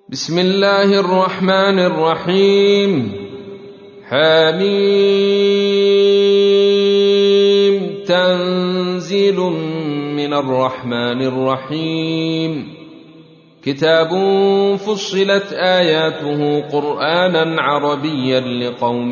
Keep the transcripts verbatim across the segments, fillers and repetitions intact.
بسم الله الرحمن الرحيم. حميم. تنزيل من الرحمن الرحيم. كتاب فصلت آياته قرآنا عربيا لقوم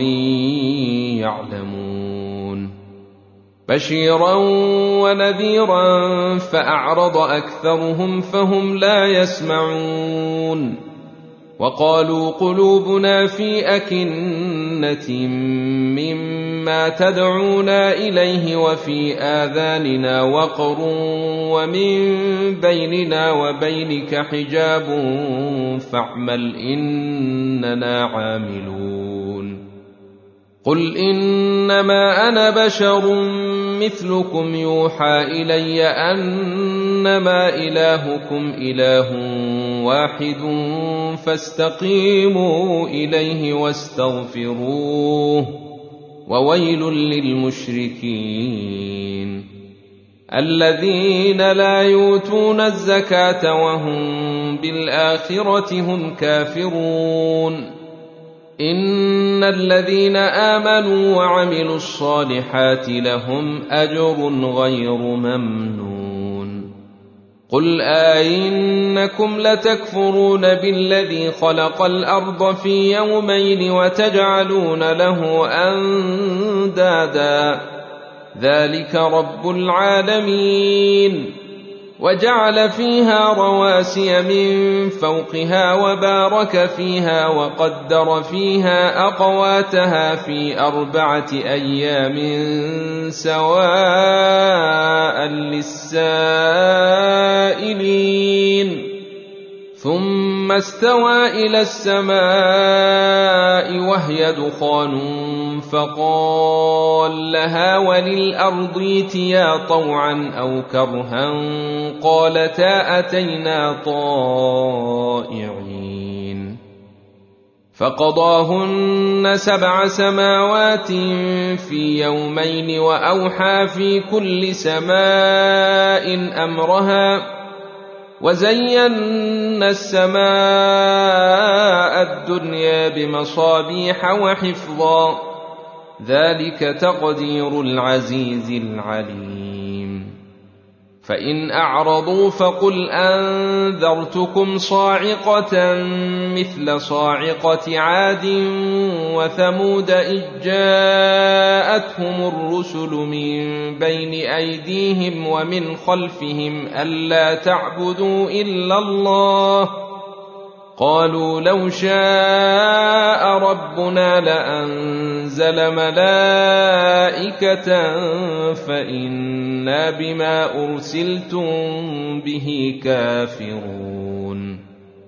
يعلمون، بشيرا ونذيرا فأعرض أكثرهم فهم لا يسمعون. وقالوا قلوبنا في أكنة مما تدعونا إليه وفي آذاننا وقر ومن بيننا وبينك حجاب فاعمل إننا عاملون. قل إنما أنا بشر مثلكم يوحى إلي أنما إلهكم إله واحد فاستقيموا إليه واستغفروه وويل للمشركين الذين لا يؤتون الزكاة وهم بالآخرة هم كافرون. إن الذين آمنوا وعملوا الصالحات لهم أجر غير ممنون. قل آئنكم لتكفرون بالذي خلق الأرض في يومين وتجعلون له أندادا ذلك رب العالمين. وجعل فيها رواسي من فوقها وبارك فيها وقدر فيها أقواتها في أربعة أيام سواء للسائلين. ثم استوى إلى السماء وهي دخان فقال لها وللأرض ائتيا طوعا أو كرها قالتا أتينا طائعين. فقضاهن سبع سماوات في يومين وأوحى في كل سماء أمرها وزينا السماء الدنيا بمصابيح وحفظا ذلك تقدير العزيز العليم. فإن أعرضوا فقل أنذرتكم صاعقة مثل صاعقة عاد وثمود إذ جاءتهم الرسل من بين أيديهم ومن خلفهم ألا تعبدوا إلا الله قالوا لو شاء ربنا لأنزل ملائكة فإنا بما أرسلتم به كافرون.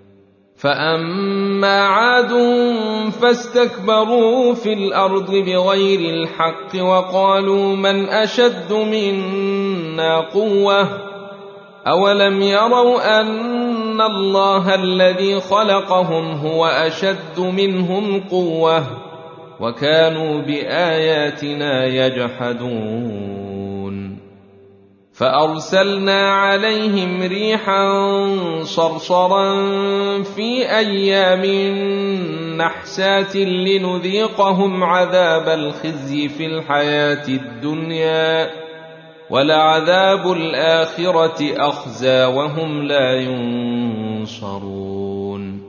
فأما عاد فاستكبروا في الأرض بغير الحق وقالوا من أشد منا قوة أولم يروا أن الله الذي خلقهم هو أشد منهم قوة وكانوا بآياتنا يجحدون. فأرسلنا عليهم ريحا صرصرا في أيام نحسات لنذيقهم عذاب الخزي في الحياة الدنيا ولعذاب الآخرة أخزى وهم لا ينصرون.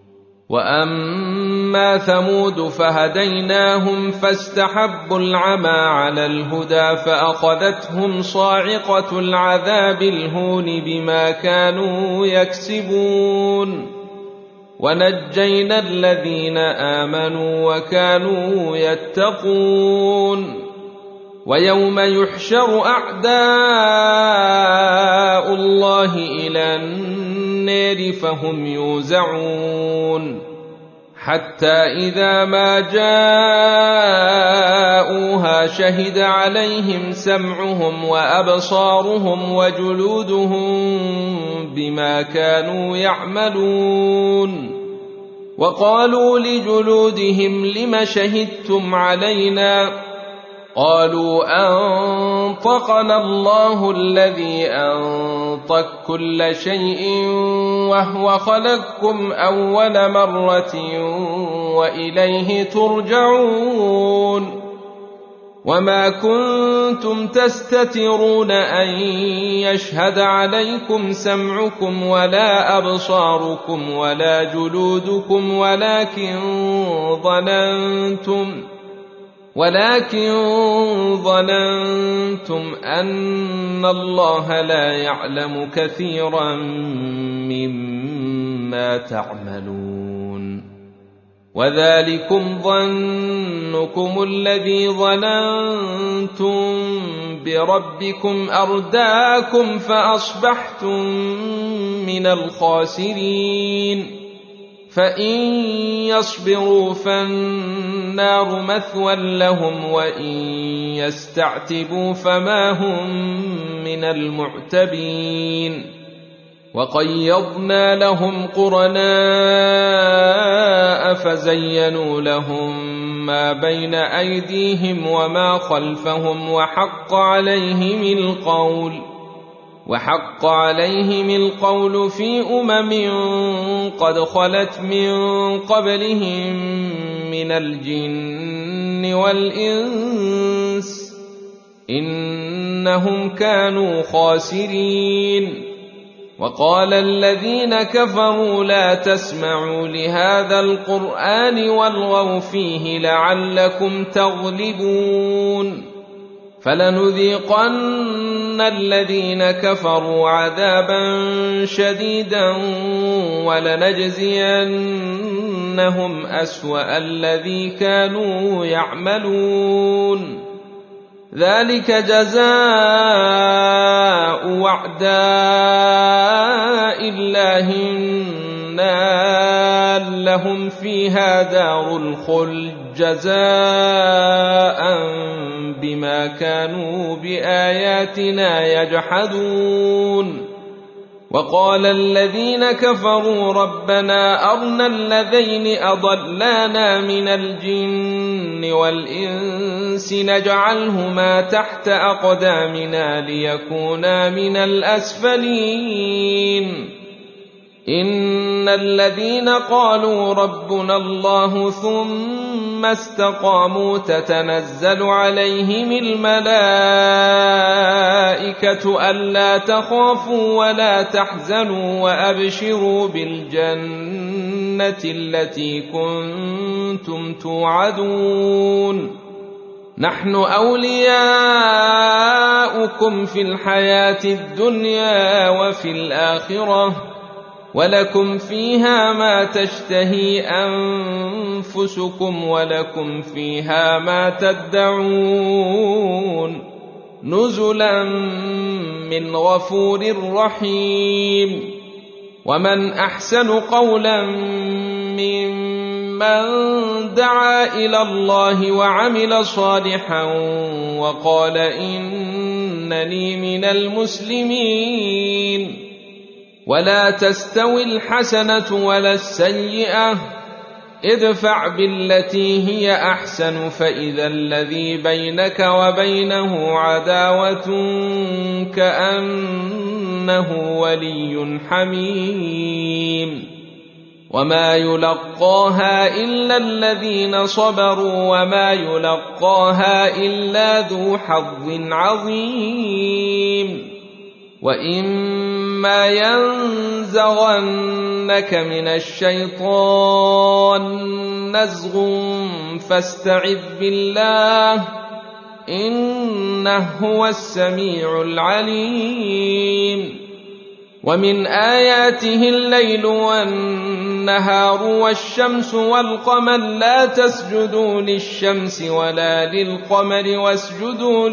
وأما ثمود فهديناهم فاستحبوا العمى على الهدى فأخذتهم صاعقة العذاب الهون بما كانوا يكسبون. ونجينا الذين آمنوا وكانوا يتقون. ويوم يحشر أعداء الله إلى النار فهم يوزعون حتى إذا ما جاءوها شهد عليهم سمعهم وأبصارهم وجلودهم بما كانوا يعملون. وقالوا لجلودهم لم شهدتم علينا قالوا أنطقنا الله الذي أنطق كل شيء وهو خلقكم أول مرة وإليه ترجعون وما كنتم تستترون أن يشهد عليكم سمعكم ولا أبصاركم ولا جلودكم ولكن ظننتم ولكن ظننتم أن الله لا يعلم كثيرا مما تعملون وذلكم ظنكم الذي ظننتم بربكم أرداكم فأصبحتم من الخاسرين فإن يصبروا فالنار مثوى لهم وإن يستعتبوا فما هم من المعتبين وقيضنا لهم قرناء فزينوا لهم ما بين أيديهم وما خلفهم وحق عليهم القول وحق عليهم القول في أمم قد خلت من قبلهم من الجن والإنس إنهم كانوا خاسرين وقال الذين كفروا لا تسمعوا لهذا القرآن والغوا فيه لعلكم تغلبون فلنذيقن الذين كفروا عذابا شديدا ولنجزينهم أسوأ الذي كانوا يعملون ذلك جزاء أعداء الله النار لهم فيها دار الخلد جزاء بما كانوا بآياتنا يجحدون وقال الذين كفروا ربنا أرنا الذين أضلانا من الجن والإنس نجعلهما تحت أقدامنا ليكونا من الأسفلين إن الذين قالوا ربنا الله ثم استقاموا تتنزل عليهم الملائكة ألا تخافوا ولا تحزنوا وأبشروا بالجنة التي كنتم توعدون نحن أولياؤكم في الحياة الدنيا وفي الآخرة ولكم فيها ما تشتهي أنفسكم ولكم فيها ما تدعون نزلا من غفور رحيم ومن أحسن قولا ممن دعا إلى الله وعمل صالحا وقال إنني من المسلمين ولا تستوي الحسنة ولا السيئة ادفع بالتي هي أحسن فإذا الذي بينك وبينه عداوة كأنه ولي حميم وما يلقاها إلا الذين صبروا وما يلقاها إلا ذو حظ عظيم وإما ينزغنك من الشيطان نزغ فاستعذ بالله إنه هو السميع العليم ومن آياته الليل والنهار والشمس والقمر لا تسجدوا للشمس ولا للقمر واسجدوا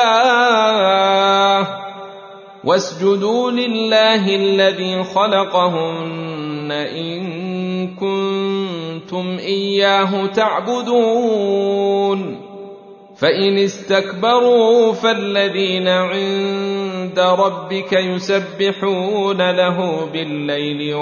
لله واسجدوا لله الذي خلقهن إن كنتم إياه تعبدون فإن استكبروا فالذين عند ربك يسبحون له بالليل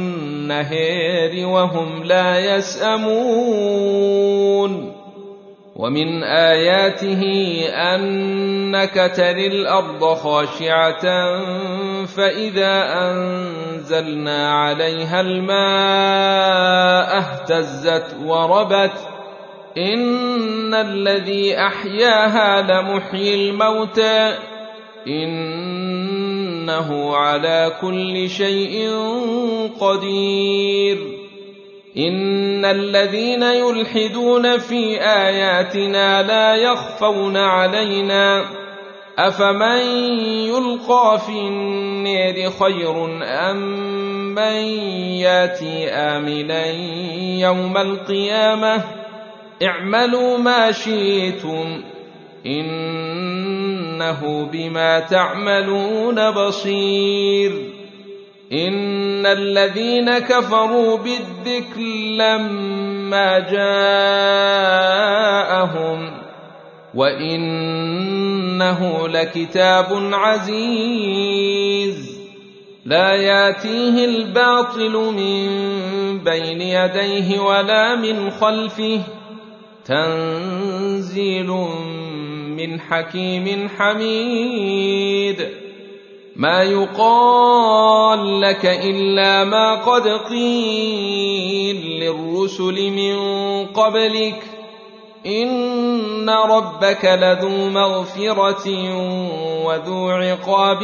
والنهار وهم لا يسأمون ومن آياته أنك تري الأرض خاشعة فإذا أنزلنا عليها الماء اهتزت وربت إن الذي أحياها لمحيي الموتى إنه على كل شيء قدير إن الذين يلحدون في آياتنا لا يخفون علينا أفمن يلقى في النار خير أم من ياتي آمنا يوم القيامة اعملوا ما شئتم إنه بما تعملون بصير إن الذين كفروا بالذكر لما جاءهم وإنه لكتاب عزيز لا ياتيه الباطل من بين يديه ولا من خلفه تنزيل من حكيم حميد ما يقال لك إلا ما قد قيل للرسل من قبلك إن ربك لذو مغفرة وذو عقاب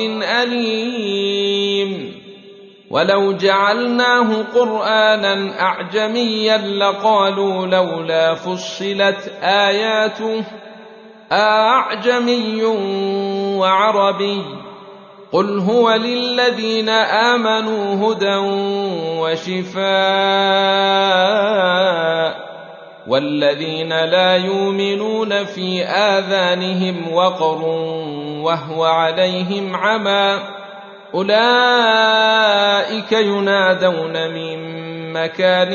أليم ولو جعلناه قرآنا أعجميا لقالوا لولا فصلت آياته أعجمي وعربي قل هو للذين آمنوا هدى وشفاء والذين لا يؤمنون في آذانهم وقر وهو عليهم عمى أولئك ينادون من مكان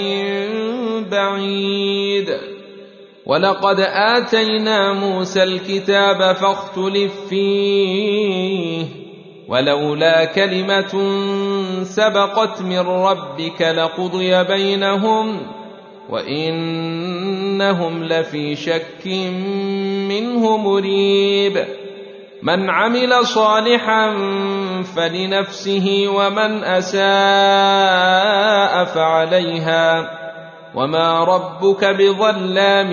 بعيد ولقد آتينا موسى الكتاب فاختلف فيه ولولا كلمة سبقت من ربك لقضي بينهم وإنهم لفي شك منه مريب من عمل صالحا فلنفسه ومن أساء فعليها وما ربك بظلام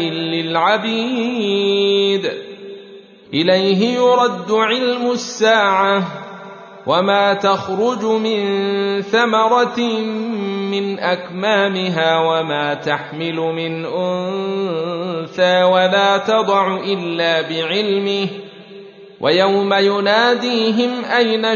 للعبيد إليه يرد علم الساعة وما تخرج من ثمرة من أكمامها وما تحمل من أنثى ولا تضع إلا بعلمه ويوم يناديهم أين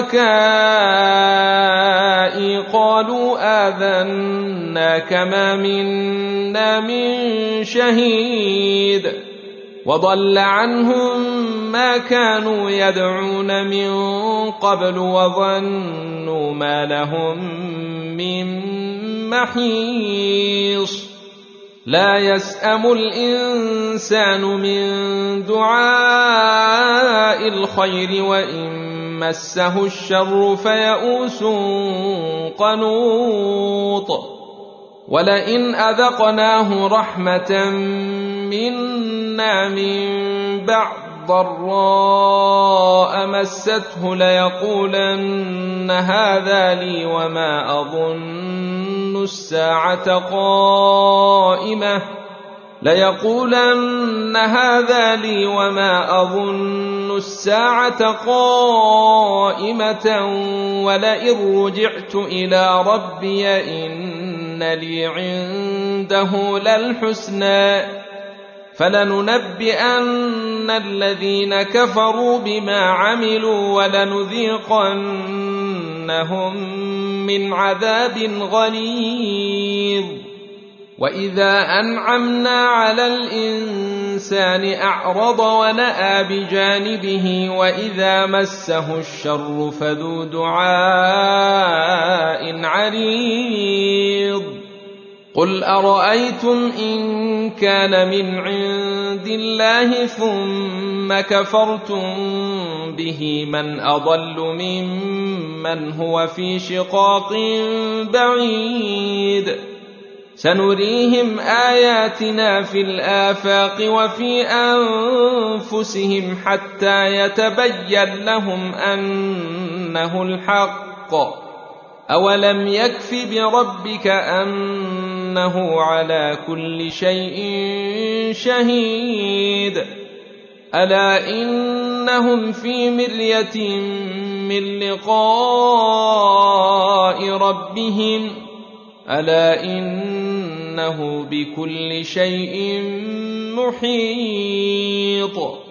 شركائي قالوا آذناك ما منا من شهيد وضل عنهم ما كانوا يدعون من قبل وظنوا ما لهم من محيص لا يسأم الإنسان من دعاء الخير وإن مسه الشر فيئوس قنوط ولئن أذقناه رحمة منا من بعد ضراء مسته ليقولن هذا لي وما أظن الساعة قائمة ليقولن هذا لي وما أظن الساعة قائمة ولئن رجعت إلى ربي إن لي عنده للحسنى فلننبئن الذين كفروا بما عملوا ولنذيقنهم من عذاب غليظ وإذا أنعمنا على الإنسان أعرض ونأى بجانبه وإذا مسه الشر فذو دعاء عريض قل أرأيتم إن كان من عند الله ثم كفرتم به من أضل ممن هو في شقاق بعيد سنريهم آياتنا في الآفاق وفي أنفسهم حتى يتبين لهم أنه الحق. أولم يكف بربك أنه على كل شيء شهيد. ألا إنهم في مرية من لقاء ربهم ألا إنه بكل شيء محيط.